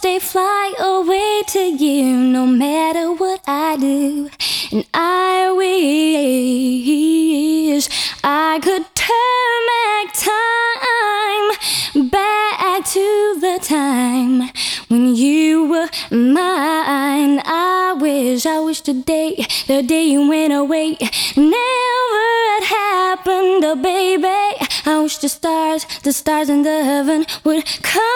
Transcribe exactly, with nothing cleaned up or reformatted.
stay fly away to you no matter what I do. And I wish I could turn back time, back to the time when you were mine. I wish, I wish today, the day you went away, never had happened, oh baby. I wish the stars, the stars in the heaven would come